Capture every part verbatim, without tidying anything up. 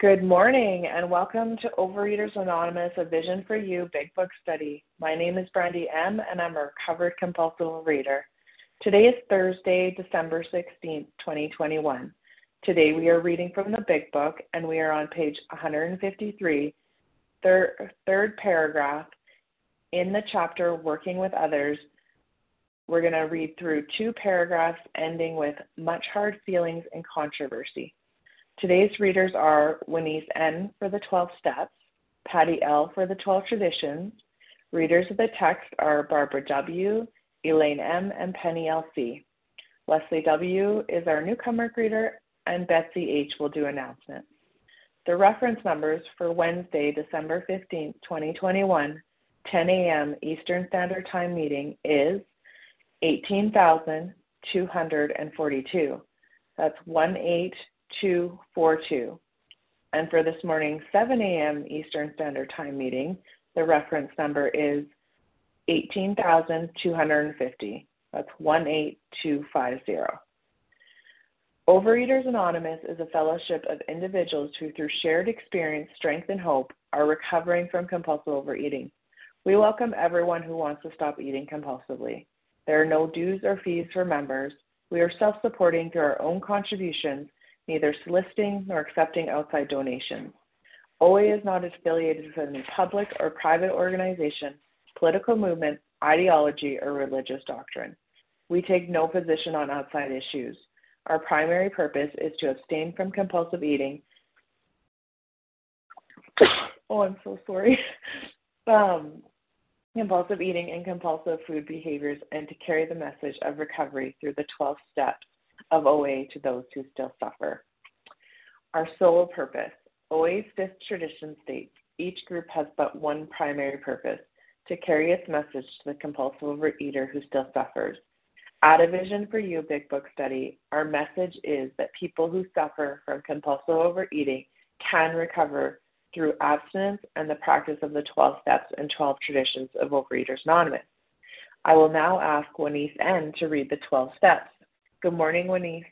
Good morning and welcome to Overeaters Anonymous, a Vision for You Big Book Study. My name is Brandy M. and I'm a recovered compulsive overeater. Today is Thursday, December sixteenth, twenty twenty-one. Today we are reading from the Big Book and we are on page one hundred fifty-three, third, third paragraph in the chapter Working with Others. We're going to read through two paragraphs ending with much hard feelings and controversy. Today's readers are Winnie's N for the twelve steps, Patty L for the twelve traditions. Readers of the text are Barbara W., Elaine M., and Penny L C. Leslie W. is our newcomer greeter, and Betsy H. will do announcements. The reference numbers for Wednesday, December fifteenth, twenty twenty-one, ten a.m. Eastern Standard Time meeting is eighteen thousand two hundred forty-two. That's one eight two four two. And for this morning's seven a.m. Eastern Standard Time meeting, the reference number is eighteen thousand two hundred fifty. That's one eight two five zero. Overeaters Anonymous is a fellowship of individuals who, through shared experience, strength, and hope, are recovering from compulsive overeating. We welcome everyone who wants to stop eating compulsively. There are no dues or fees for members. We are self-supporting through our own contributions, neither soliciting nor accepting outside donations. O A is not affiliated with any public or private organization, political movement, ideology, or religious doctrine. We take no position on outside issues. Our primary purpose is to abstain from compulsive eating. oh, I'm so sorry. um, compulsive eating and compulsive food behaviors, and to carry the message of recovery through the twelve steps of O A to those who still suffer. Our sole purpose. O A's fifth tradition states, each group has but one primary purpose, to carry its message to the compulsive overeater who still suffers. At A Vision for You Big Book Study, our message is that people who suffer from compulsive overeating can recover through abstinence and the practice of the twelve steps and twelve traditions of Overeaters Anonymous. I will now ask Winnie's N to read the twelve steps. Good morning, Winnie.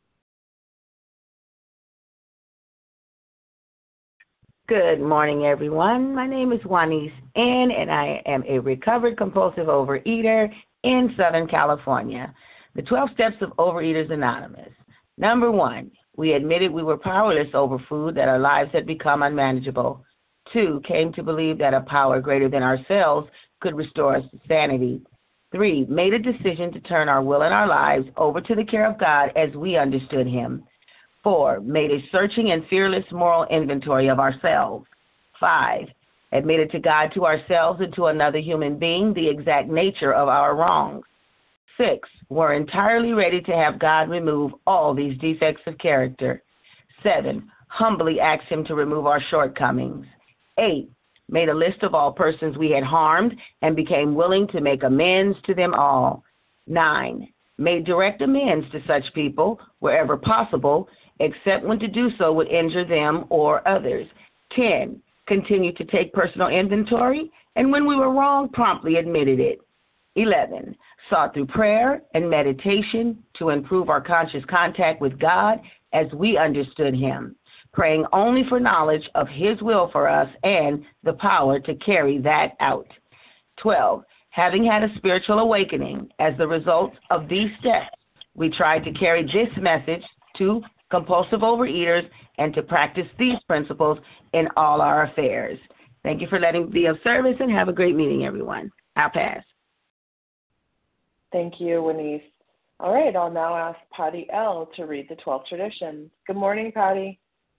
Good morning, everyone. My name is Juanice N., and I am a recovered compulsive overeater in Southern California. The twelve steps of Overeaters Anonymous. Number one, we admitted we were powerless over food, that our lives had become unmanageable. Two, came to believe that a power greater than ourselves could restore us to sanity. Three, made a decision to turn our will and our lives over to the care of God as we understood Him. Four, made a searching and fearless moral inventory of ourselves. Five, admitted to God, to ourselves, and to another human being the exact nature of our wrongs. Six, were entirely ready to have God remove all these defects of character. Seven, humbly asked Him to remove our shortcomings. Eight, made a list of all persons we had harmed and became willing to make amends to them all. Nine, made direct amends to such people wherever possible, except when to do so would injure them or others. Ten, continued to take personal inventory, and when we were wrong, promptly admitted it. Eleven, sought through prayer and meditation to improve our conscious contact with God as we understood Him, praying only for knowledge of His will for us and the power to carry that out. Twelve, having had a spiritual awakening as the result of these steps, we tried to carry this message to compulsive overeaters and to practice these principles in all our affairs. Thank you for letting me be of service, and have a great meeting, everyone. I'll pass. Thank you, Winnie. All right, I'll now ask Patty L. to read the twelve traditions. Good morning, Patty.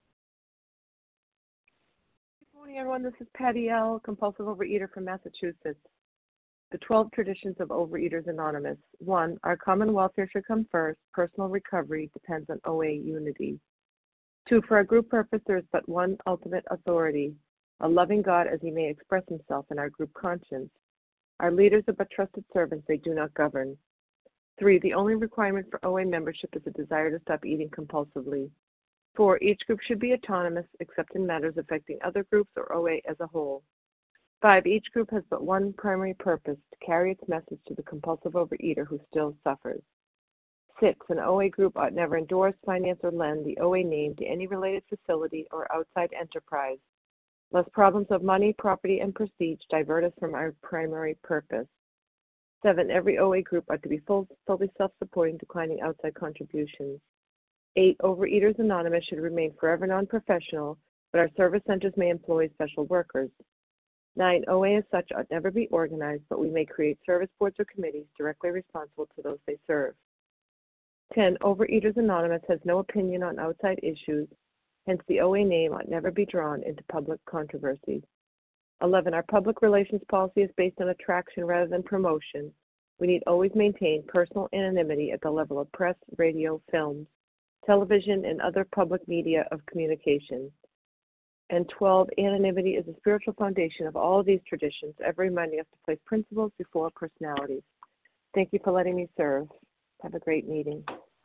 Good morning, everyone. This is Patty L., compulsive overeater from Massachusetts. The twelve traditions of Overeaters Anonymous. One, our common welfare should come first. Personal recovery depends on O A unity. Two, for our group purpose, there is but one ultimate authority, a loving God as He may express Himself in our group conscience. Our leaders are but trusted servants, they do not govern. Three, the only requirement for O A membership is a desire to stop eating compulsively. Four, each group should be autonomous except in matters affecting other groups or O A as a whole. Five, each group has but one primary purpose, to carry its message to the compulsive overeater who still suffers. Six, an O A group ought never endorse, finance, or lend the O A name to any related facility or outside enterprise, lest problems of money, property, and prestige divert us from our primary purpose. Seven, every O A group ought to be full, fully self-supporting, declining outside contributions. Eight, Overeaters Anonymous should remain forever non-professional, but our service centers may employ special workers. Nine, O A as such ought never be organized, but we may create service boards or committees directly responsible to those they serve. Ten, Overeaters Anonymous has no opinion on outside issues, hence the O A name ought never be drawn into public controversies. Eleven, our public relations policy is based on attraction rather than promotion. We need always maintain personal anonymity at the level of press, radio, films, television, and other public media of communication. And twelve, anonymity is the spiritual foundation of all of these traditions, ever reminding us to place principles before personalities. Thank you for letting me serve. Have a great meeting.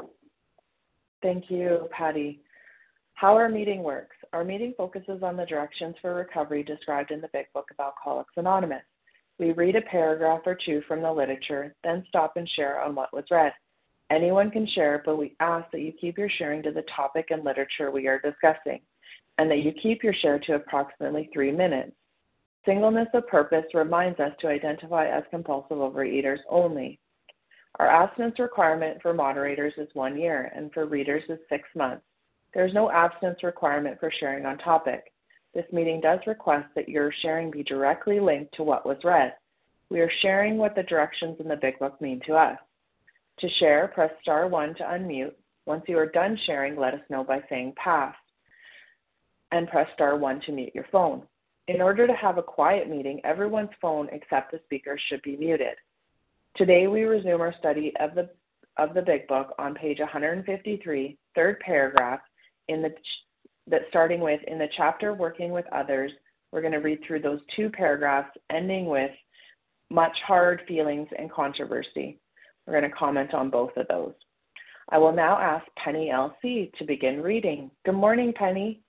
Thank you, Patty. How our meeting works. Our meeting focuses on the directions for recovery described in the Big Book of Alcoholics Anonymous. We read a paragraph or two from the literature, then stop and share on what was read. Anyone can share, but we ask that you keep your sharing to the topic and literature we are discussing, and that you keep your share to approximately three minutes. Singleness of purpose reminds us to identify as compulsive overeaters only. Our abstinence requirement for moderators is one year, and for readers is six months. There is no abstinence requirement for sharing on topic. This meeting does request that your sharing be directly linked to what was read. We are sharing what the directions in the Big Book mean to us. To share, press star one to unmute. Once you are done sharing, let us know by saying pass, and press star one to mute your phone. In order to have a quiet meeting, everyone's phone except the speaker should be muted. Today we resume our study of the of the Big Book on page one fifty-three, third paragraph, in the that starting with in the chapter Working with Others. We're going to read through those two paragraphs, ending with much hard feelings and controversy. We're going to comment on both of those. I will now ask Penny L C to begin reading. Good morning, Penny.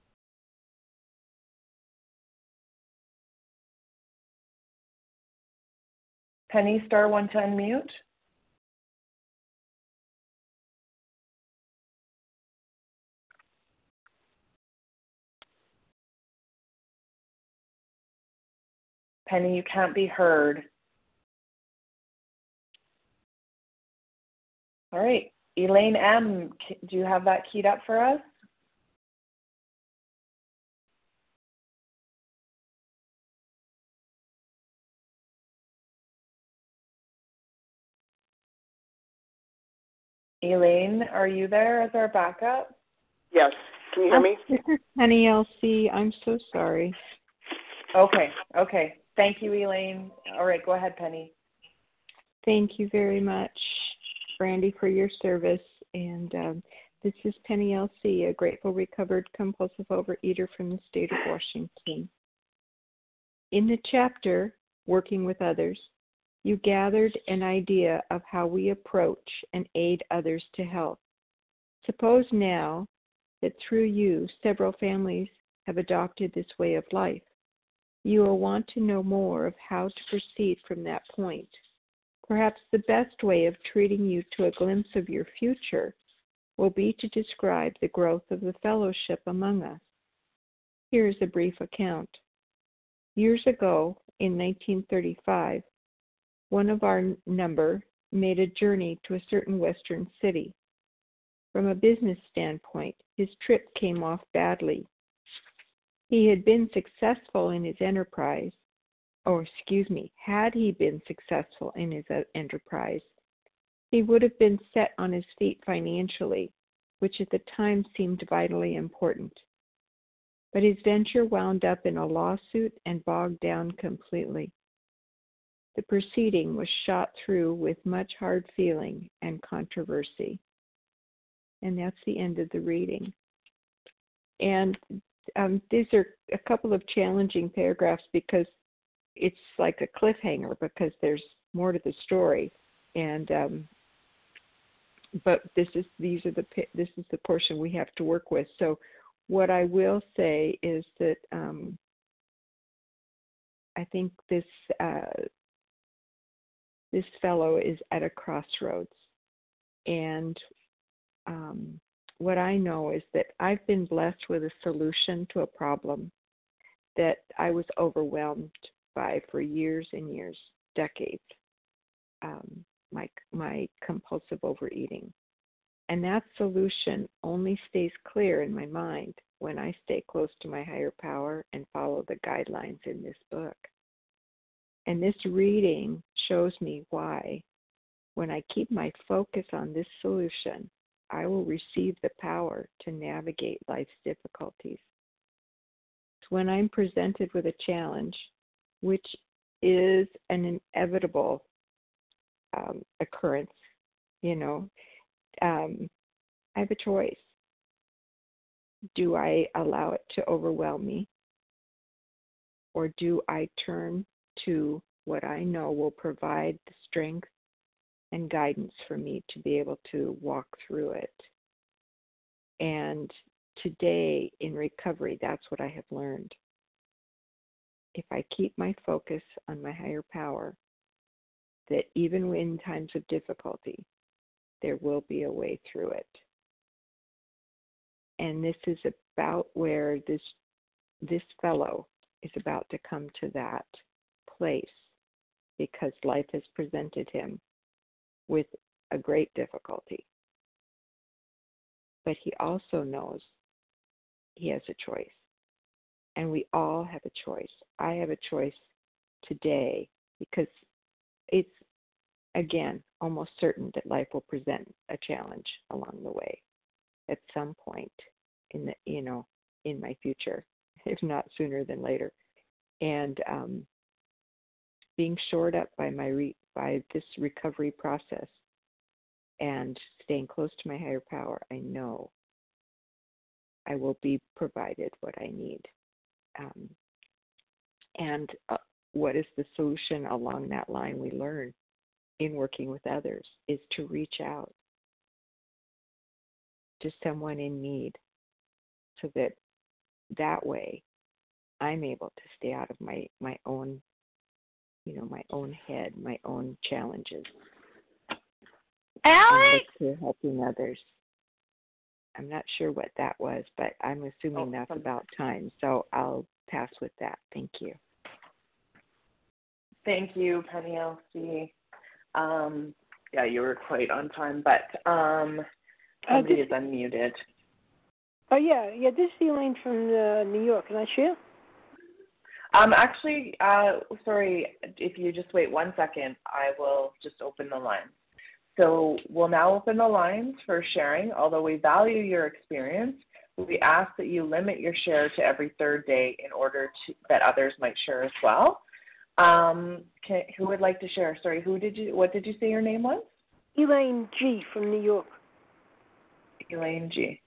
Penny, star one to unmute. Penny, you can't be heard. All right. Elaine M., do you have that keyed up for us? Elaine, are you there as our backup? Yes. Can you hear me? This is Penny L C. I'm so sorry. Okay. Okay. Thank you, Elaine. All right. Go ahead, Penny. Thank you very much, Brandy, for your service. And um, this is Penny L C, a grateful, recovered, compulsive overeater from the state of Washington. In the chapter, Working with Others, you gathered an idea of how we approach and aid others to health. Suppose now that through you, several families have adopted this way of life. You will want to know more of how to proceed from that point. Perhaps the best way of treating you to a glimpse of your future will be to describe the growth of the fellowship among us. Here is a brief account. Years ago, in nineteen thirty-five, one of our number made a journey to a certain western city. From a business standpoint, his trip came off badly. He had been successful in his enterprise, or excuse me, had he been successful in his enterprise, he would have been set on his feet financially, which at the time seemed vitally important. But his venture wound up in a lawsuit and bogged down completely. The proceeding was shot through with much hard feeling and controversy. And that's the end of the reading. And um, these are a couple of challenging paragraphs because it's like a cliffhanger because there's more to the story. And um, but this is these are the this is the portion we have to work with. So what I will say is that um, I think this uh, this fellow is at a crossroads. And um, what I know is that I've been blessed with a solution to a problem that I was overwhelmed by for years and years, decades, um, my, my compulsive overeating. And that solution only stays clear in my mind when I stay close to my higher power and follow the guidelines in this book. And this reading shows me why, when I keep my focus on this solution, I will receive the power to navigate life's difficulties. So when I'm presented with a challenge, which is an inevitable um, occurrence, you know, um, I have a choice. Do I allow it to overwhelm me? Or do I turn to what I know will provide the strength and guidance for me to be able to walk through it? And today in recovery, that's what I have learned. If I keep my focus on my higher power, that even in times of difficulty, there will be a way through it. And this is about where this this fellow is about to come to that place, because life has presented him with a great difficulty. But he also knows he has a choice. And we all have a choice. I have a choice today, because it's, again, almost certain that life will present a challenge along the way at some point in the, you know, in my future, if not sooner than later. And um, being shored up by my re- by this recovery process and staying close to my higher power, I know I will be provided what I need. Um, and uh, what is the solution along that line we learn in working with others is to reach out to someone in need, so that that way I'm able to stay out of my, my own, you know, my own head, my own challenges. Alex! And look to helping others. I'm not sure what that was, but I'm assuming Oh, that's some- about time. So I'll pass with that. Thank you. Thank you, Penny L C. Um, yeah, you were quite on time, but um, somebody uh, is unmuted. Oh, yeah. Yeah, this is Elaine from uh, New York. Can I share? Um, actually, uh, sorry, if you just wait one second, I will just open the line. So we'll now open the lines for sharing. Although we value your experience, we ask that you limit your share to every third day in order to, that others might share as well. Um, can, who would like to share? Sorry, who did you? What did you say your name was? Elaine G. from New York. Elaine G.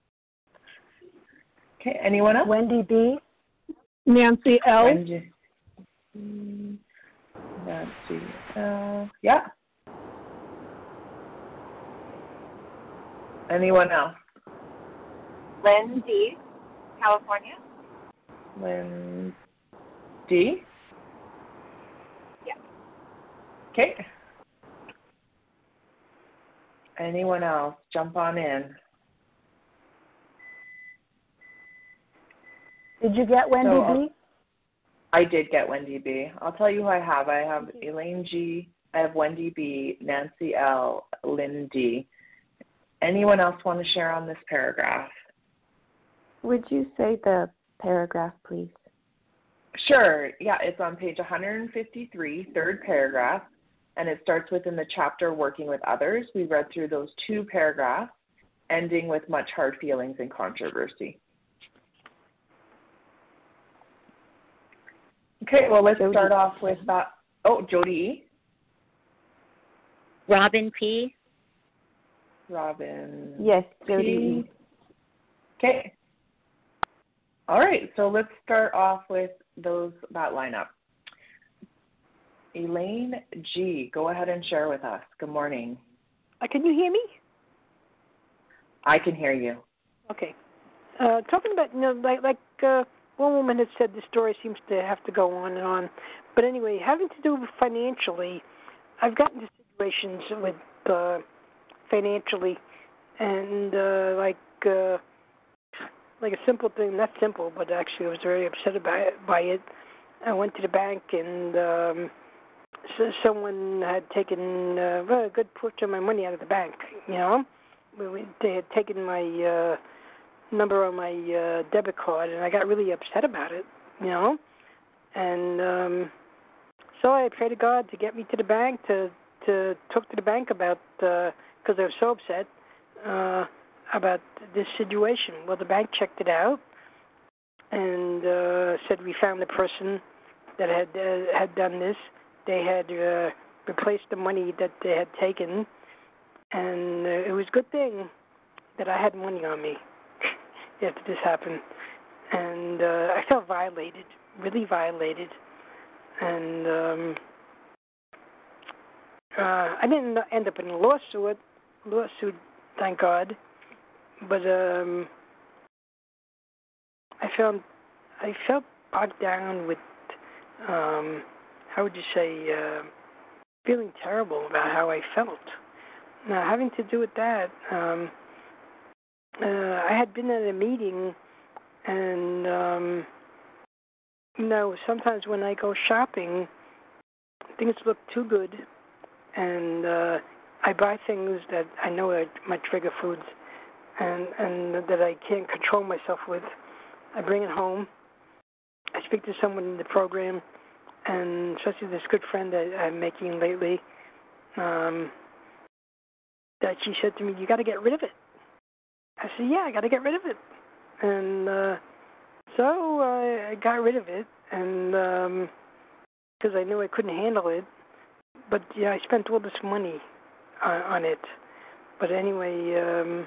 Okay, anyone else? Wendy B. Nancy L. Wendy. Nancy L. Yeah. Anyone else? Lynn D., California. Lynn D. Yeah. Okay. Anyone else? Jump on in. Did you get Wendy So, B? I did get Wendy B. I'll tell you who I have. I have Elaine G. I have Wendy B., Nancy L., Lynn D. Anyone else want to share on this paragraph? Would you say the paragraph, please? Sure. Yeah, it's on page one fifty-three, third paragraph, and it starts within the chapter Working with Others. We read through those two paragraphs, ending with much hard feelings and controversy. Okay, well, let's Jody. start off with that. Oh, Jody E. Robin P. Robin. Yes, Jody P. E. Okay. All right, so let's start off with those that lineup. Elaine G., go ahead and share with us. Good morning. Uh, can you hear me? I can hear you. Okay. Uh, talking about, you know, like, like uh, one woman had said, the story seems to have to go on and on. But anyway, having to do with financially, I've gotten into situations with uh, financially, and uh, like uh, like a simple thing, not simple, but actually I was very upset about it, by it. I went to the bank, and um, so someone had taken uh, well, a good portion of my money out of the bank. You know, they had taken my uh, number on my uh, debit card, and I got really upset about it. You know, and um, so I prayed to God to get me to the bank to to talk to the bank about because uh, I was so upset uh, about this situation. Well, the bank checked it out and uh, said we found the person that had uh, had done this. They had uh, replaced the money that they had taken, and uh, it was a good thing that I had money on me after this happened. And uh, I felt violated, really violated. And um, uh, I didn't end up in a lawsuit, lawsuit, thank God. But um, I felt I felt bogged down with um, how would you say uh, feeling terrible about how I felt. Now, having to do with that, um, uh, I had been at a meeting, and um, you know, sometimes when I go shopping, things look too good, and uh, I buy things that I know are my trigger foods, and and that I can't control myself with. I bring it home. I speak to someone in the program, and especially this good friend that I'm making lately, um, that she said to me, "You got to get rid of it." I said, "Yeah, I got to get rid of it," and uh, so uh, I got rid of it, and because um, I knew I couldn't handle it. But yeah, I spent all this money on, on it. But anyway, um,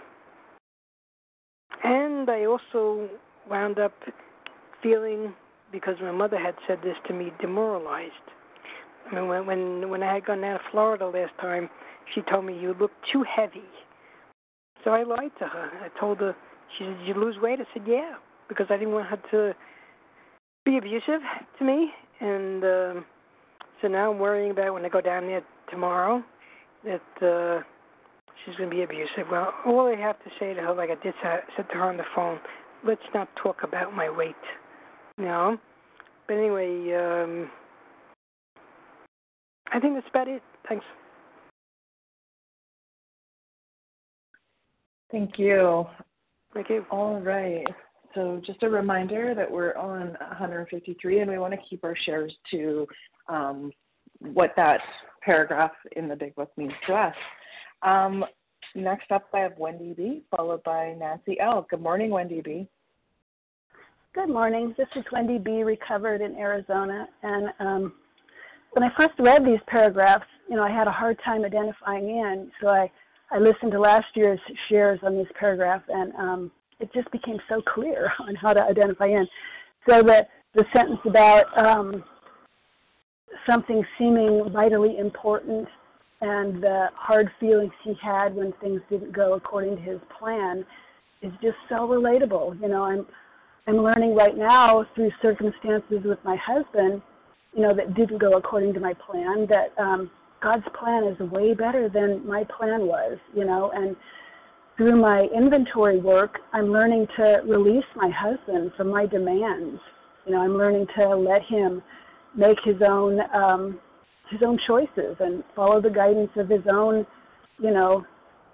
and I also wound up feeling, because my mother had said this to me, demoralized. I mean, when when, when I had gone down to Florida last time, she told me, "You look too heavy." So I lied to her. I told her, she said, "Did you lose weight?" I said, "Yeah," because I didn't want her to be abusive to me. And um, so now I'm worrying about when I go down there tomorrow that uh, she's going to be abusive. Well, all I have to say to her, like I did say, said to her on the phone, let's not talk about my weight, you know? But anyway, um, I think that's about it. Thanks. Thank you. Thank you. All right. So just a reminder that we're on one fifty-three, and we want to keep our shares to um, what that paragraph in the Big Book means to us. Um, next up, I have Wendy B., followed by Nancy L. Good morning, Wendy B. Good morning. This is Wendy B., recovered in Arizona. And um, when I first read these paragraphs, you know, I had a hard time identifying in. So I, I listened to last year's shares on this paragraph, and um, it just became so clear on how to identify in. So that the sentence about um, something seeming vitally important and the hard feelings he had when things didn't go according to his plan is just so relatable. You know, I'm I'm learning right now through circumstances with my husband, you know, that didn't go according to my plan, that um, God's plan is way better than my plan was, you know, and through my inventory work, I'm learning to release my husband from my demands. You know, I'm learning to let him make his own um, his own choices and follow the guidance of his own, you know,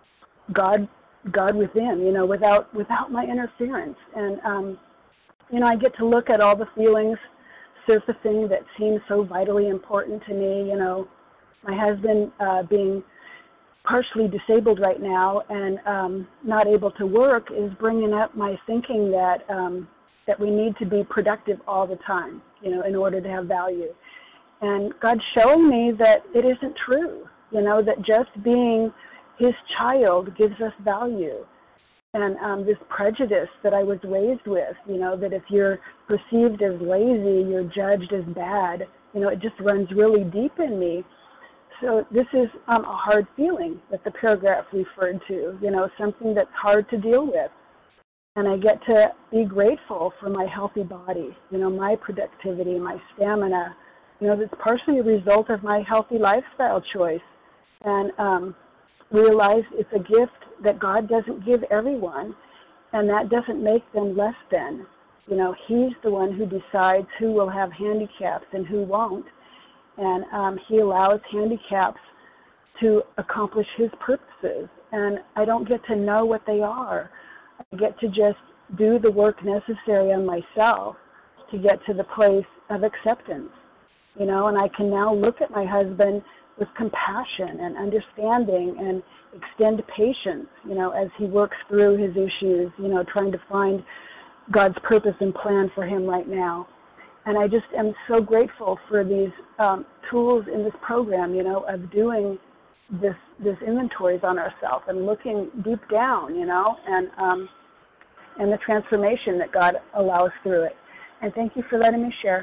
God God within, you know, without without my interference. And um, you know, I get to look at all the feelings surfacing that seem so vitally important to me. You know, my husband uh, being partially disabled right now and um, not able to work is bringing up my thinking that um, that we need to be productive all the time, you know, in order to have value. And God's showing me that it isn't true, you know, that just being his child gives us value. And um, this prejudice that I was raised with, you know, that if you're perceived as lazy, you're judged as bad, you know, it just runs really deep in me. So this is um, a hard feeling that the paragraph referred to, you know, something that's hard to deal with. And I get to be grateful for my healthy body, you know, my productivity, my stamina, you know, that's partially a result of my healthy lifestyle choice. And um, realize it's a gift that God doesn't give everyone, and that doesn't make them less than. You know, He's the one who decides who will have handicaps and who won't, and um, He allows handicaps to accomplish His purposes, and I don't get to know what they are. I get to just do the work necessary on myself to get to the place of acceptance, you know, and I can now look at my husband with compassion and understanding and extend patience, you know, as he works through his issues, you know, trying to find God's purpose and plan for him right now. And I just am so grateful for these um, tools in this program, you know, of doing this this inventories on ourselves and looking deep down, you know, and um, and the transformation that God allows through it. And thank you for letting me share.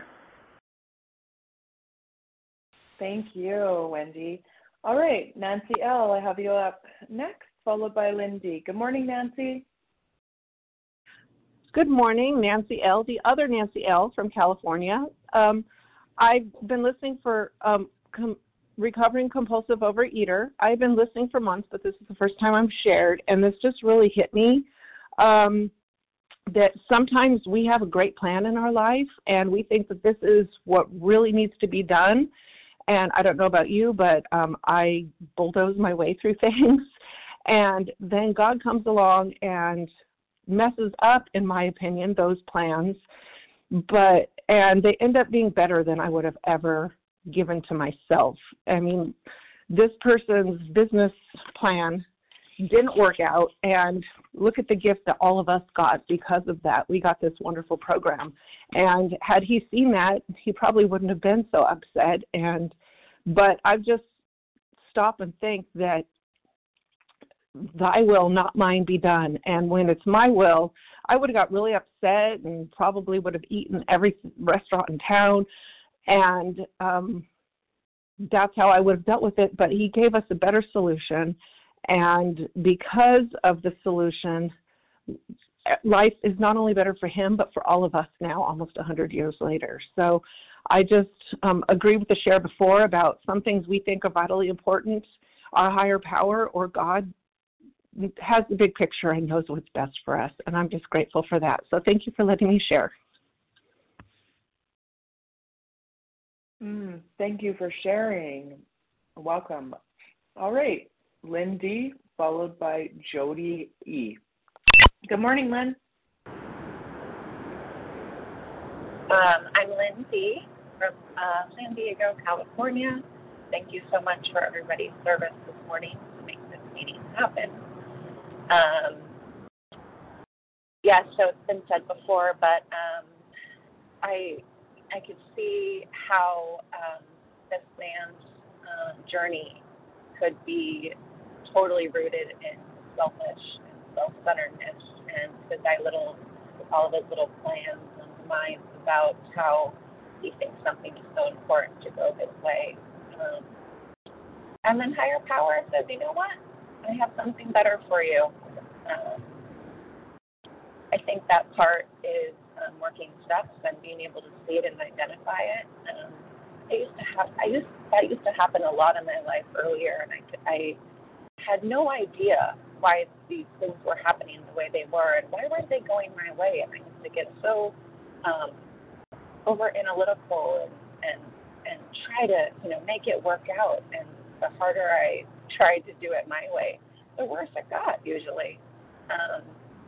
Thank you, Wendy. All right, Nancy L., I have you up next, followed by Lindy. Good morning, Nancy. Good morning, Nancy L., the other Nancy L. from California. Um, I've been listening for um, com- Recovering Compulsive Overeater. I've been listening for months, but this is the first time I'm shared, and this just really hit me. Um, that sometimes we have a great plan in our life, and we think that this is what really needs to be done. And I don't know about you, but um, I bulldoze my way through things. And then God comes along and messes up, in my opinion, those plans. But and they end up being better than I would have ever given to myself. I mean, this person's business plan didn't work out, and look at the gift that all of us got because of that. We got this wonderful program, and had he seen that, he probably wouldn't have been so upset. And but I just stop and think that thy will, not mine, be done. And when it's my will, I would have got really upset and probably would have eaten every restaurant in town, and um, that's how I would have dealt with it. But he gave us a better solution. And because of the solution, life is not only better for him, but for all of us now, almost one hundred years later. So I just um, agree with the share before about some things we think are vitally important. Our higher power or God has the big picture and knows what's best for us. And I'm just grateful for that. So thank you for letting me share. Mm, thank you for sharing. Welcome. All right. Lindy, followed by Jody E. Good morning, Lynn. Um, I'm Lindsay from uh, San Diego, California. Thank you so much for everybody's service this morning to make this meeting happen. Um, yes, yeah, so it's been said before, but um, I I could see how um, this man's uh, journey could be totally rooted in selfish and self-centeredness, and to belittle all of his little plans and minds about how he thinks something is so important to go his way. Um, and then higher power says, you know what? I have something better for you. Um, I think that part is um, working steps and being able to see it and identify it. Um, I used to have, I used that used to happen a lot in my life earlier, and I, I had no idea why these things were happening the way they were, and why weren't they going my way? And I used to get so um, over analytical and, and and try to you know make it work out. And the harder I tried to do it my way, the worse it got usually. Um,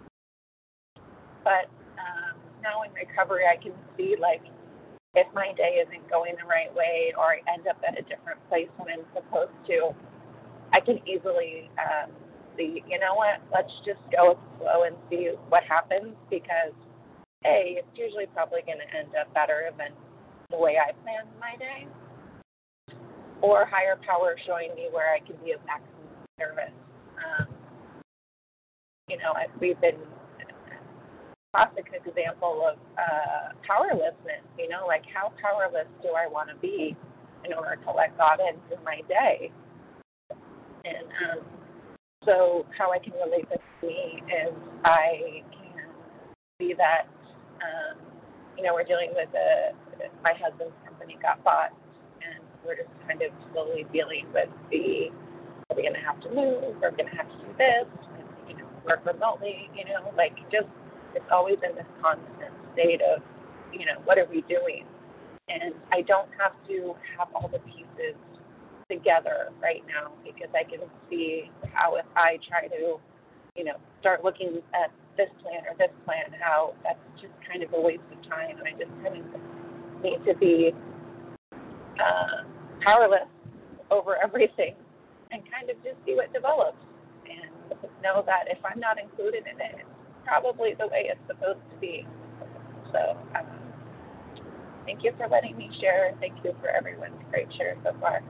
but um, now in recovery, I can see like, if my day isn't going the right way, or I end up at a different place when I'm supposed to, I can easily um, see, you know what, let's just go with the flow and see what happens, because, A, it's usually probably going to end up better than the way I planned my day, or higher power showing me where I can be of maximum service. Um, you know, we've been classic example of uh, powerlessness, you know, like how powerless do I want to be in order to let God in through my day? And um, so how I can relate this to me is I can see that, um, you know, we're dealing with a, my husband's company got bought, and we're just kind of slowly dealing with the we're going to have to move, we're going to have to do this, and, you know, work remotely, you know, like just, it's always in this constant state of, you know, what are we doing? And I don't have to have all the pieces together right now because I can see how if I try to, you know, start looking at this plan or this plan, how that's just kind of a waste of time. And I just kind of need to be uh, powerless over everything and kind of just see what develops and know that if I'm not included in it, it's probably the way it's supposed to be. So um, thank you for letting me share. Thank you for everyone's great share so far.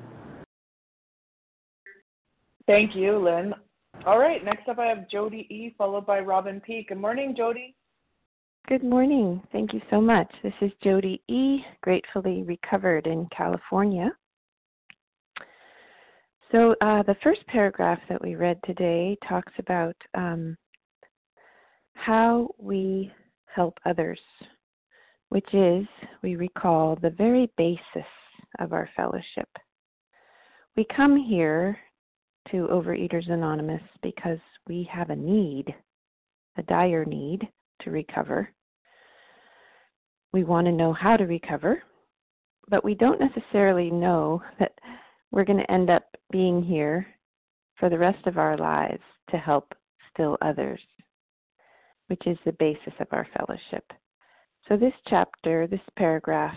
Thank you, Lynn. All right, next up I have Jody E., followed by Robin P. Good morning, Jody. Good morning. Thank you so much. This is Jody E., gratefully recovered in California. So uh, the first paragraph that we read today talks about um, how we help others, which is, we recall, the very basis of our fellowship. We come here to Overeaters Anonymous because we have a need, a dire need to recover. We want to know how to recover, but we don't necessarily know that we're going to end up being here for the rest of our lives to help still others, which is the basis of our fellowship. So this chapter, this paragraph,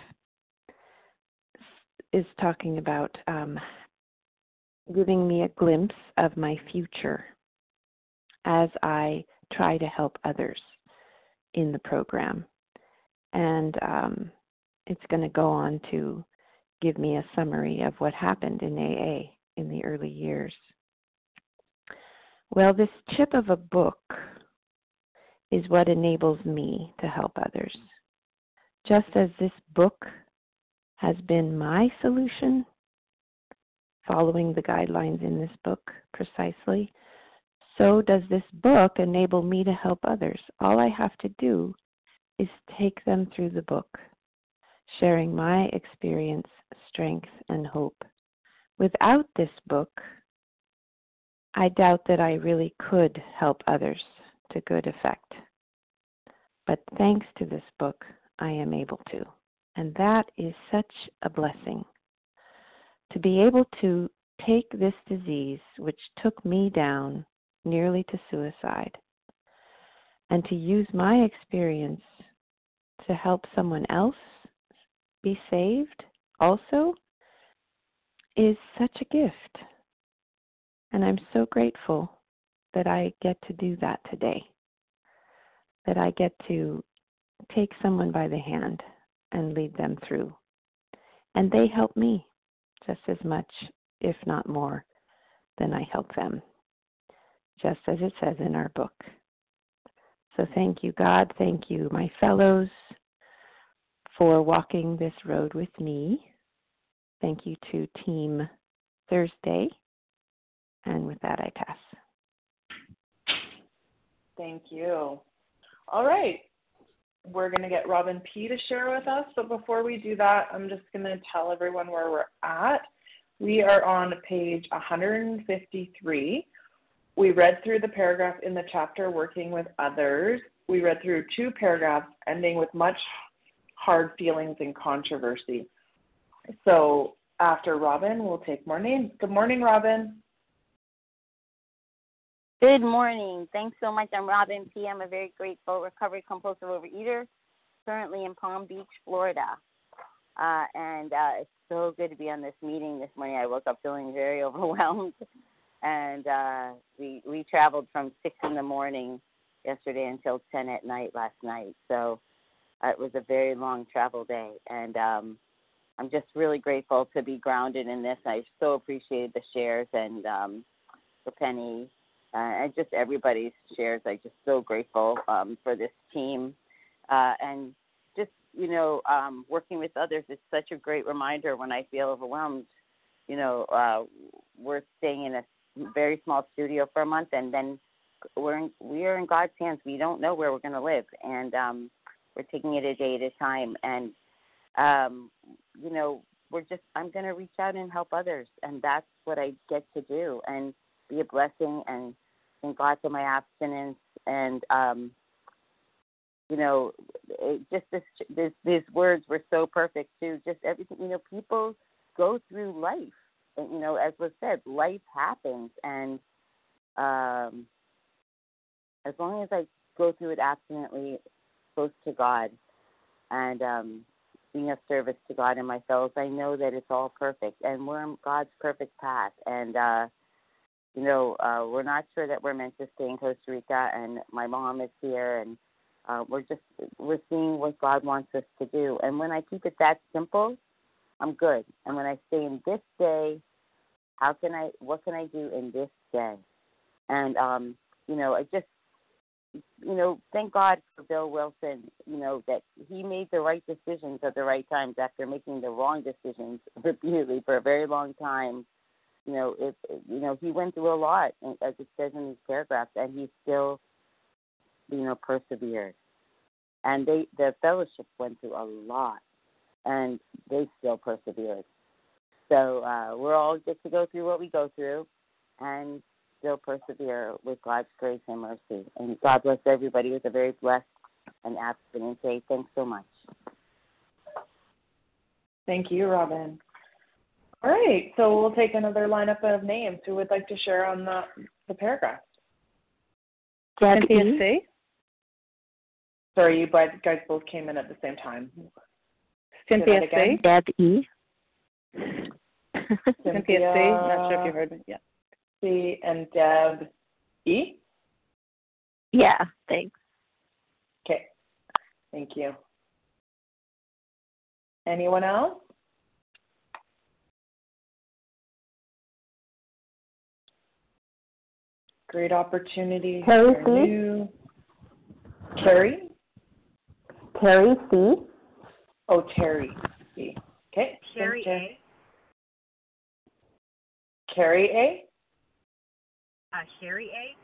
is talking about um, giving me a glimpse of my future as I try to help others in the program. And um, it's going to go on to give me a summary of what happened in A A in the early years. Well, this chip of a book is what enables me to help others. Just as this book has been my solution, following the guidelines in this book precisely, so does this book enable me to help others. All I have to do is take them through the book, sharing my experience, strength, and hope. Without this book, I doubt that I really could help others to good effect. But thanks to this book, I am able to. And that is such a blessing. To be able to take this disease, which took me down nearly to suicide, and to use my experience to help someone else be saved also, is such a gift. And I'm so grateful that I get to do that today, that I get to take someone by the hand and lead them through. And they help me just as much, if not more, than I help them, just as it says in our book. So thank you, God. Thank you, my fellows, for walking this road with me. Thank you to Team Thursday. And with that, I pass. Thank you. All right. We're going to get Robin P. to share with us. But before we do that, I'm just going to tell everyone where we're at. We are on page one hundred fifty-three. We read through the paragraph in the chapter, Working with Others. We read through two paragraphs ending with much hard feelings and controversy. So after Robin, we'll take more names. Good morning, Robin. Good morning. Thanks so much. I'm Robin P. I'm a very grateful recovered compulsive overeater, currently in Palm Beach, Florida. Uh, and uh, it's so good to be on this meeting this morning. I woke up feeling very overwhelmed. And uh, we we traveled from six in the morning yesterday until ten at night last night. So uh, it was a very long travel day. And um, I'm just really grateful to be grounded in this. I so appreciate the shares and um, for Penny uh, and just everybody's shares. I'm just so grateful um, for this team. Uh, and just, you know, um, working with others is such a great reminder when I feel overwhelmed. You know, uh, we're staying in a very small studio for a month, and then we're in, we are in God's hands. We don't know where we're going to live, and um, we're taking it a day at a time. And um, you know, we're just, I'm going to reach out and help others. And that's what I get to do and be a blessing and thank God for my abstinence. And, um, you know, it just this, this, these words were so perfect too. Just everything, you know, people go through life. And, you know, as was said, life happens. And um, as long as I go through it abstinently, close to God, and um, being of service to God and my fellows, I know that it's all perfect. And we're on God's perfect path. And, uh, you know, uh, we're not sure that we're meant to stay in Costa Rica. And my mom is here. And uh, we're just, we're seeing what God wants us to do. And when I keep it that simple, I'm good. And when I say in this day, how can I, what can I do in this day? And, um, you know, I just, you know, thank God for Bill Wilson, you know, that he made the right decisions at the right times after making the wrong decisions repeatedly for a very long time. You know, it, you know, he went through a lot, as it says in these paragraphs, and he still, you know, persevered. And they, the fellowship went through a lot, and they still persevered. So uh, we're all get to go through what we go through and still persevere with God's grace and mercy. And God bless everybody with a very blessed and abstinent day. Thanks so much. Thank you, Robin. All right, so we'll take another lineup of names. Who would like to share on the, the paragraph? Cynthia C. Sorry, you guys both came in at the same time. Cynthia C. Deb E. Cynthia C. Not sure if you heard me. Yeah. C and Deb E. Yeah, thanks. Okay, thank you. Anyone else? Great opportunity. Terry C. New... Carrie? Terry C. Oh, Terry C. Okay. Sherry A. Carrie A. Uh, Sherry A.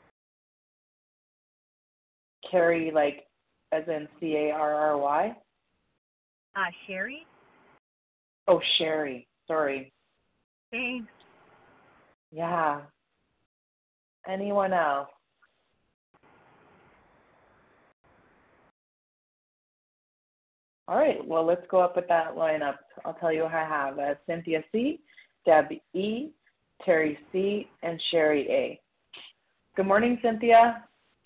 Carrie, like, as in C A R R Y? Uh, Sherry. Oh, Sherry. Sorry. Thanks. Yeah. Anyone else? All right. Well, let's go up with that lineup. I'll tell you who I have. Uh, Cynthia C., Deb E., Terry C., and Sherry A. Good morning, Cynthia.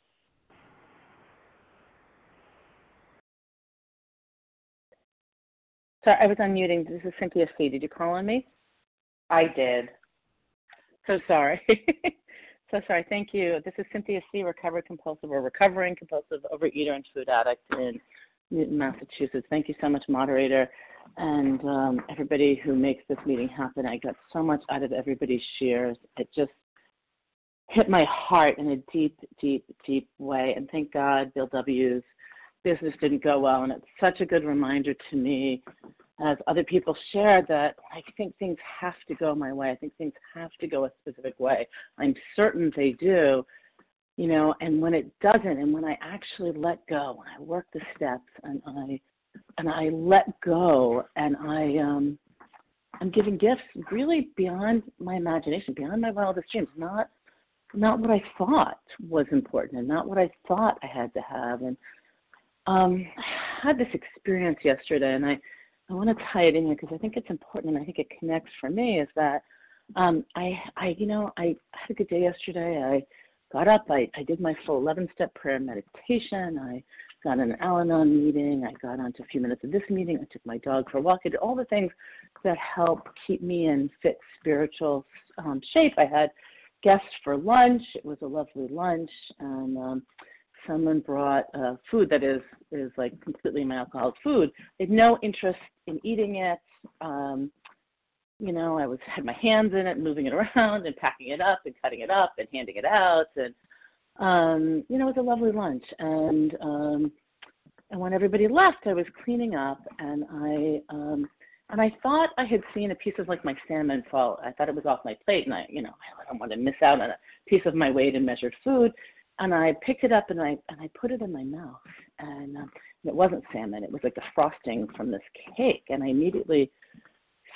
Sorry, I was unmuting. This is Cynthia C. Did you call on me? I did. So sorry. so sorry. Thank you. This is Cynthia C., recovered compulsive or recovering compulsive overeater and food addict in Newton, Massachusetts. Thank you so much, moderator, and um, everybody who makes this meeting happen. I got so much out of everybody's shares. It just hit my heart in a deep, deep, deep way. And thank God Bill W.'s business didn't go well. And it's such a good reminder to me, as other people shared, that I think things have to go my way. I think things have to go a specific way. I'm certain they do. You know, and when it doesn't, and when I actually let go, when I work the steps, and I and I let go, and I um, I'm giving gifts really beyond my imagination, beyond my wildest dreams, not not what I thought was important, and not what I thought I had to have. And um, I had this experience yesterday, and I, I want to tie it in here because I think it's important, and I think it connects for me. Is that um, I I you know I had a good day yesterday. I got up, I, I did my full eleven-step prayer and meditation, I got an Al-Anon meeting, I got onto a few minutes of this meeting, I took my dog for a walk, I did all the things that help keep me in fit spiritual um, shape. I had guests for lunch, it was a lovely lunch, and um, someone brought uh, food that is, is like completely my alcoholic food. I had no interest in eating it. Um, You know, I was had my hands in it, moving it around and packing it up and cutting it up and handing it out. And, um, you know, it was a lovely lunch. And um, and when everybody left, I was cleaning up, and I um, and I thought I had seen a piece of, like, my salmon fall. I thought it was off my plate, and I, you know, I don't want to miss out on a piece of my weighed and measured food. And I picked it up, and I and I put it in my mouth. And um, it wasn't salmon. It was like the frosting from this cake. And I immediately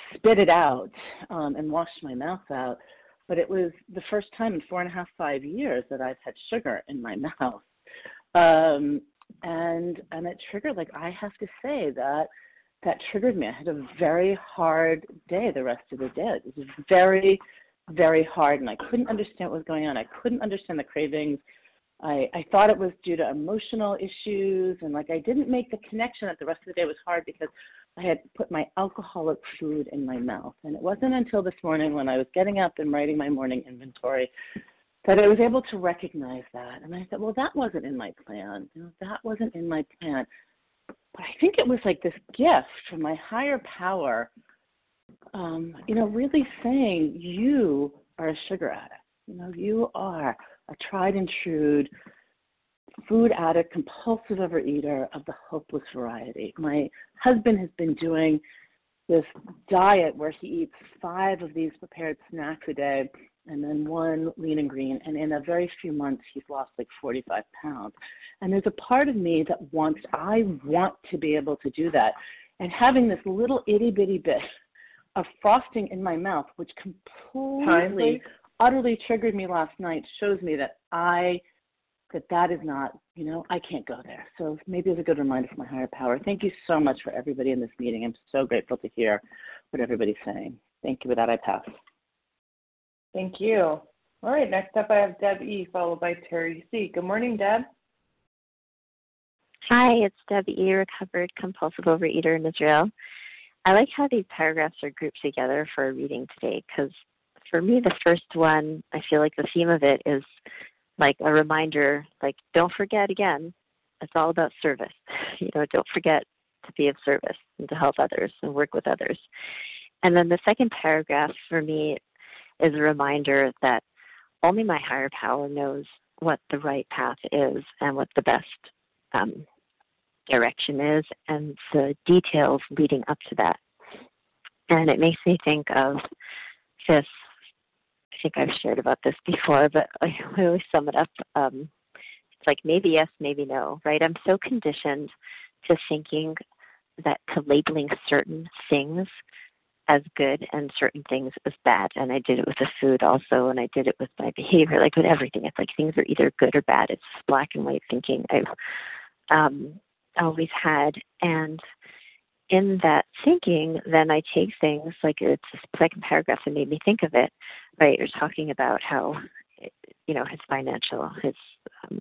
spit it out um, and washed my mouth out. But it was the first time in four and a half, five years that I've had sugar in my mouth. Um, and and it triggered, like, I have to say that that triggered me. I had a very hard day the rest of the day. It was very, very hard, and I couldn't understand what was going on. I couldn't understand the cravings. I, I thought it was due to emotional issues, and, like, I didn't make the connection that the rest of the day was hard because I had put my alcoholic food in my mouth. And it wasn't until this morning when I was getting up and writing my morning inventory that I was able to recognize that. And I said, well, that wasn't in my plan. You know, that wasn't in my plan. But I think it was like this gift from my higher power, um, you know, really saying, you are a sugar addict. You know, you are a tried and true food addict, compulsive overeater of the hopeless variety. My husband has been doing this diet where he eats five of these prepared snacks a day and then one lean and green. And in a very few months, he's lost like forty-five pounds. And there's a part of me that wants, I want to be able to do that. And having this little itty bitty bit of frosting in my mouth, which completely, utterly triggered me last night, shows me that I, that that is not, you know, I can't go there. So maybe it's a good reminder from my higher power. Thank you so much for everybody in this meeting. I'm so grateful to hear what everybody's saying. Thank you. With that, I pass. Thank you. All right, next up I have Deb E, followed by Terry C. Good morning, Deb. Hi, it's Deb E, recovered compulsive overeater in Israel. I like how these paragraphs are grouped together for a reading today because for me, the first one, I feel like the theme of it is like a reminder, like, don't forget again, it's all about service. You know, don't forget to be of service and to help others and work with others. And then the second paragraph for me is a reminder that only my higher power knows what the right path is and what the best um, direction is and the details leading up to that. And it makes me think of this, I think I've shared about this before, but I always sum it up. Um, it's like maybe yes, maybe no, right? I'm so conditioned to thinking that to labeling certain things as good and certain things as bad. And I did it with the food also, and I did it with my behavior, like with everything. It's like things are either good or bad. It's black and white thinking I've um, always had. And in that thinking, then I take things, like it's the second paragraph that made me think of it, right? You're talking about how, you know, his financial, his um,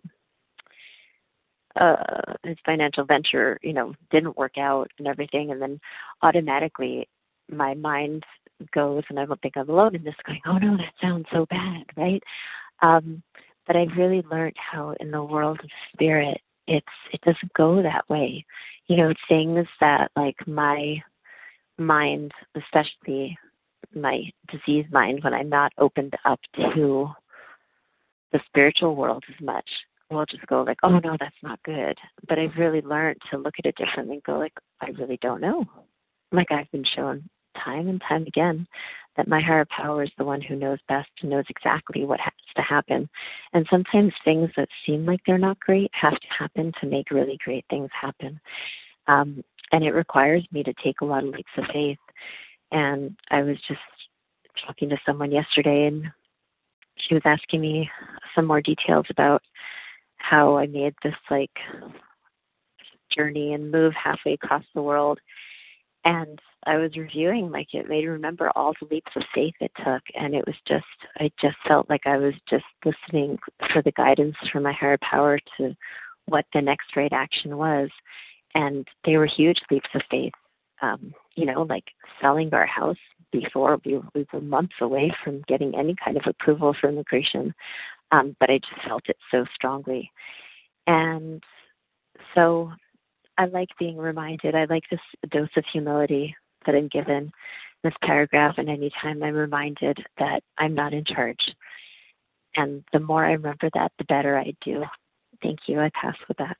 uh, his financial venture, you know, didn't work out and everything. And then automatically my mind goes, and I don't think I'm alone in this, going, oh no, that sounds so bad, right? Um, but I've really learned how in the world of spirit, it's it doesn't go that way. You know, things that like my mind, especially my diseased mind, when I'm not opened up to the spiritual world as much, will just go like, oh no, that's not good. But I've really learned to look at it differently and go like, I really don't know. Like I've been shown time and time again that my higher power is the one who knows best and knows exactly what has to happen. And sometimes things that seem like they're not great have to happen to make really great things happen. Um, and it requires me to take a lot of leaps of faith. And I was just talking to someone yesterday, and she was asking me some more details about how I made this like journey and move halfway across the world. And I was reviewing, like, it made me remember all the leaps of faith it took. And it was just, I just felt like I was just listening for the guidance from my higher power to what the next right action was. And they were huge leaps of faith. Um, you know, like selling our house before we, we were months away from getting any kind of approval for immigration. Um, but I just felt it so strongly. And so I like being reminded. I like this dose of humility that I'm given in this paragraph, and anytime I'm reminded that I'm not in charge. And the more I remember that, the better I do. Thank you. I pass with that.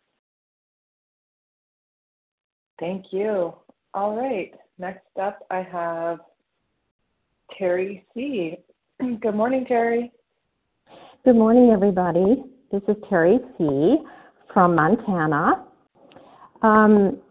Thank you. All right. Next up, I have Terry C. Good morning, Terry. Good morning, everybody. This is Terry C. from Montana. Um,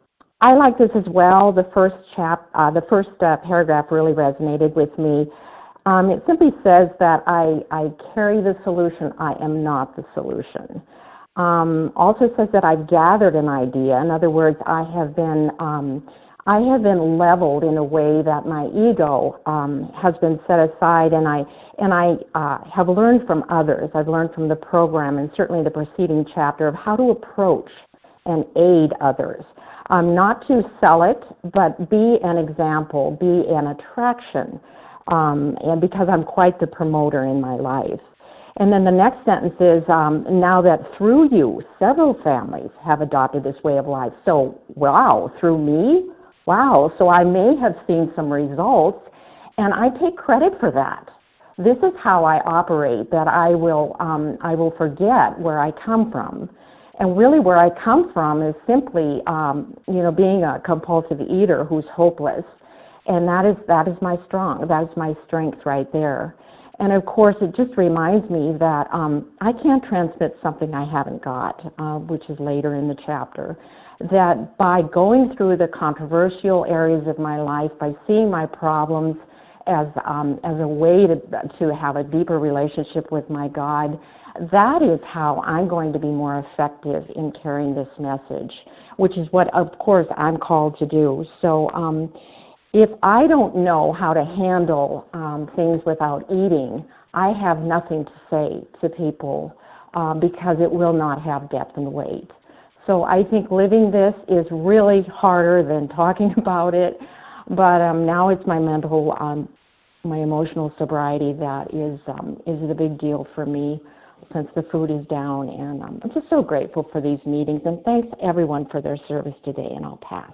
I like this as well. The first chap, uh, the first uh, paragraph really resonated with me. Um, it simply says that I, I carry the solution, I am not the solution. Um, also says that I've gathered an idea. In other words, I have been um, I have been leveled in a way that my ego um, has been set aside, and I and I uh, have learned from others. I've learned from the program and certainly the preceding chapter of how to approach and aid others. Um, not to sell it, but be an example, be an attraction, um, and because I'm quite the promoter in my life. And then the next sentence is, um, now that through you, several families have adopted this way of life. So, wow, through me? Wow, so I may have seen some results, and I take credit for that. This is how I operate, that I will, um, I will forget where I come from. And really where I come from is simply, um, you know, being a compulsive eater who's hopeless. And that is, that is my strong, that is my strength right there. And of course, it just reminds me that um, I can't transmit something I haven't got, uh, which is later in the chapter. That by going through the controversial areas of my life, by seeing my problems as um, as a way to to have a deeper relationship with my God, that is how I'm going to be more effective in carrying this message, which is what, of course, I'm called to do. So. Um, If I don't know how to handle um, things without eating, I have nothing to say to people um, because it will not have depth and weight. So I think living this is really harder than talking about it, but um, now it's my mental, um, my emotional sobriety that is um, is the big deal for me since the food is down. And um, I'm just so grateful for these meetings, and thanks everyone for their service today, and I'll pass.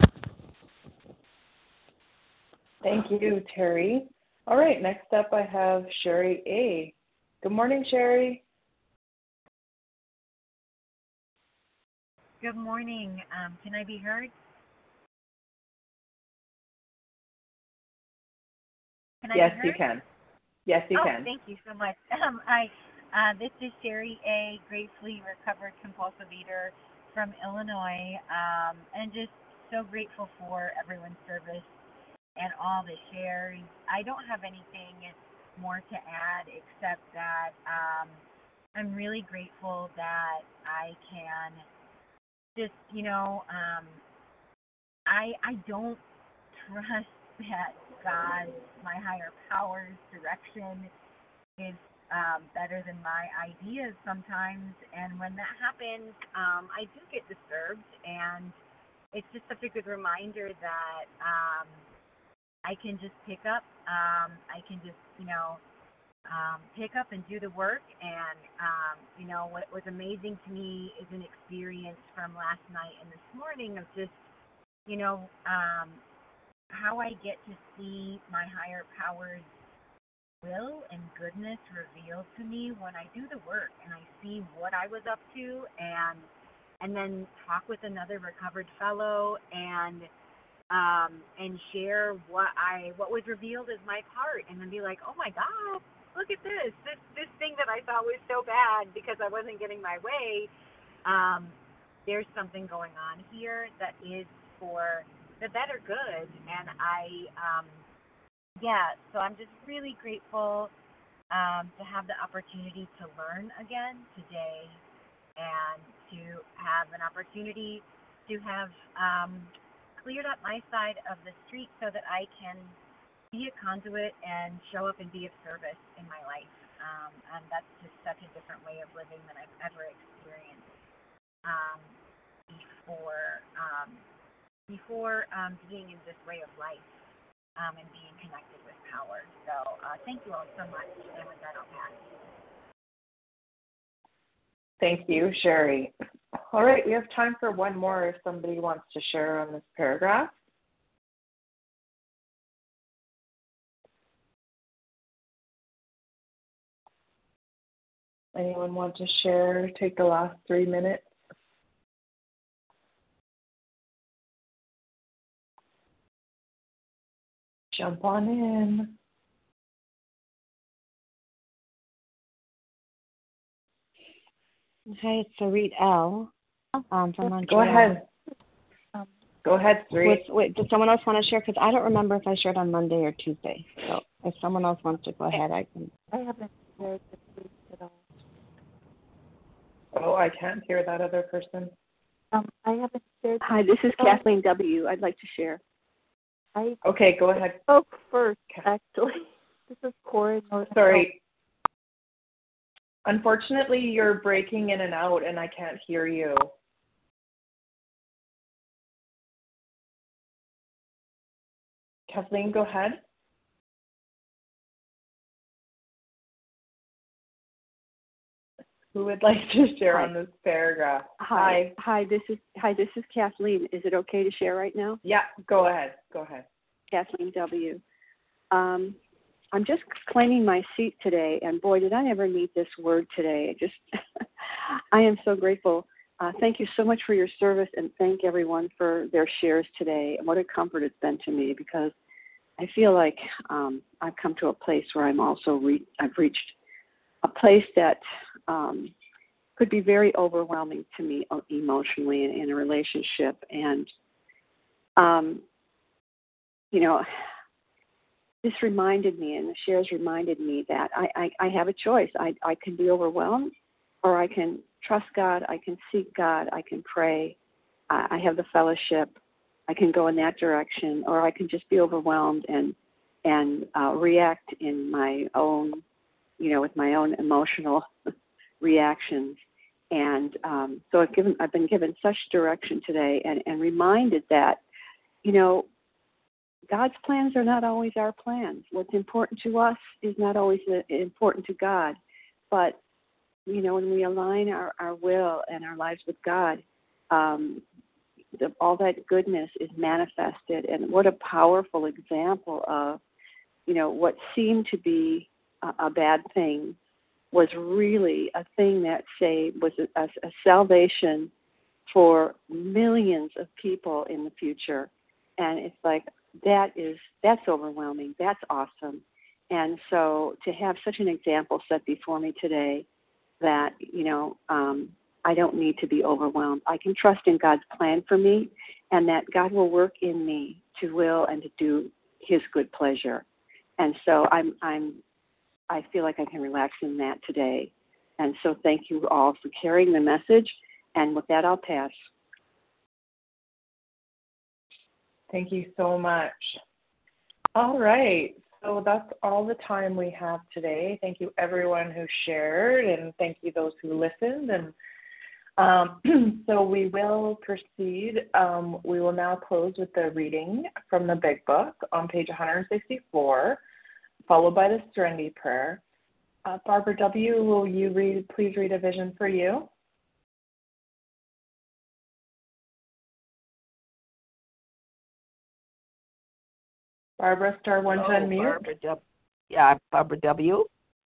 Thank you, Terry. All right, next up I have Sherry A. Good morning, Sherry. Good morning. Um, can I be heard? Can I yes, be heard? you can. Yes, you oh, can. Thank you so much. Um, I, uh, this is Sherry A., gratefully recovered compulsive eater from Illinois, um, and just so grateful for everyone's service and all the shares. I don't have anything more to add except that um, I'm really grateful that I can just, you know, um, I I don't trust that God, my higher power's direction is um, better than my ideas sometimes, and when that happens, um, I do get disturbed, and it's just such a good reminder that um, I can just pick up, um, I can just, you know, um, pick up and do the work. And, um, you know, what was amazing to me is an experience from last night and this morning of just, you know, um, how I get to see my higher power's will and goodness revealed to me when I do the work and I see what I was up to, and and then talk with another recovered fellow and Um, and share what I what was revealed as my part, and then be like, oh my God, look at this, this this thing that I thought was so bad because I wasn't getting my way. Um, there's something going on here that is for the better good, and I, um, yeah, so I'm just really grateful um, to have the opportunity to learn again today, and to have an opportunity to have um, cleared up my side of the street so that I can be a conduit and show up and be of service in my life. Um, and that's just such a different way of living than I've ever experienced um, before um, before um, being in this way of life um, and being connected with power. So uh, thank you all so much. And with that, I'll pass. Thank you, Sherry. All right, we have time for one more if somebody wants to share on this paragraph. Anyone want to share, take the last three minutes? Jump on in. Hi, it's Sarit L. Um, from Montreal. Go ahead. Um, Go ahead, Sri. Wait, wait, does someone else want to share? Because I don't remember if I shared on Monday or Tuesday. So if someone else wants to go ahead, I can. I haven't shared this week at all. Oh, I can't hear that other person. Um, I haven't shared. Hi, this is Kathleen W. I'd like to share. I Okay, go ahead. spoke first, actually. This is Corey. Sorry. Unfortunately, you're breaking in and out, and I can't hear you. Kathleen, go ahead. Who would like to share Hi. on this paragraph? Hi. Hi, this is hi, this is Kathleen. Is it okay to share right now? Yeah, go ahead. Go ahead. Kathleen W. Um, I'm just claiming my seat today, and boy, did I ever need this word today. Just, I am so grateful. Uh, thank you so much for your service, and thank everyone for their shares today. What a comfort it's been to me, because I feel like um, I've come to a place where I'm also re- I've reached a place that um, could be very overwhelming to me emotionally in, in a relationship, and um, you know. This reminded me, and the shares reminded me that I, I, I have a choice. I, I can be overwhelmed, or I can trust God. I can seek God. I can pray. I, I have the fellowship. I can go in that direction, or I can just be overwhelmed and and uh, react in my own, you know, with my own emotional reactions. And um, so I've given, I've been given such direction today, and, and reminded that, you know, God's plans are not always our plans. What's important to us is not always important to God. But, you know, when we align our, our will and our lives with God, um, the, all that goodness is manifested. And what a powerful example of, you know, what seemed to be a, a bad thing was really a thing that saved, was a, a, a salvation for millions of people in the future. And it's like, that is, that's overwhelming. That's awesome. And so to have such an example set before me today that, you know, um, I don't need to be overwhelmed. I can trust in God's plan for me, and that God will work in me to will and to do his good pleasure. And so I'm, I'm, I feel like I can relax in that today. And so thank you all for carrying the message. And with that, I'll pass. Thank you so much. All right. So that's all the time we have today. Thank you, everyone who shared, and thank you those who listened. And um, so we will proceed. Um, we will now close with the reading from the Big Book on page one sixty-four, followed by the Serenity Prayer. Uh, Barbara W., will you read? Please read a vision for you? Barbara, star one to Oh, unmute. Barbara W. Yeah, Barbara W.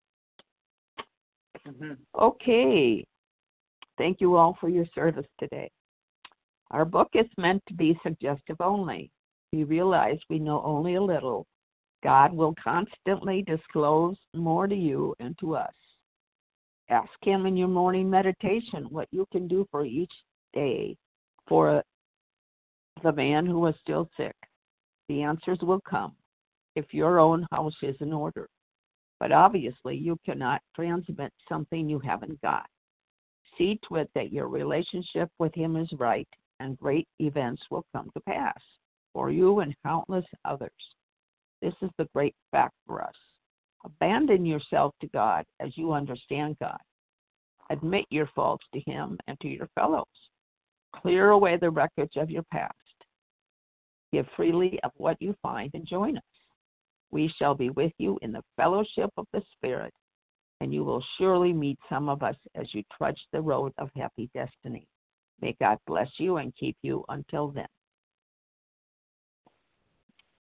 Mm-hmm. Okay. Thank you all for your service today. Our book is meant to be suggestive only. We realize we know only a little. God will constantly disclose more to you and to us. Ask him in your morning meditation what you can do for each day for the man who is still sick. The answers will come if your own house is in order. But obviously, you cannot transmit something you haven't got. See to it that your relationship with him is right, and great events will come to pass for you and countless others. This is the great fact for us. Abandon yourself to God as you understand God. Admit your faults to him and to your fellows. Clear away the wreckage of your past. Give freely of what you find and join us. We shall be with you in the fellowship of the Spirit, and you will surely meet some of us as you trudge the road of happy destiny. May God bless you and keep you until then.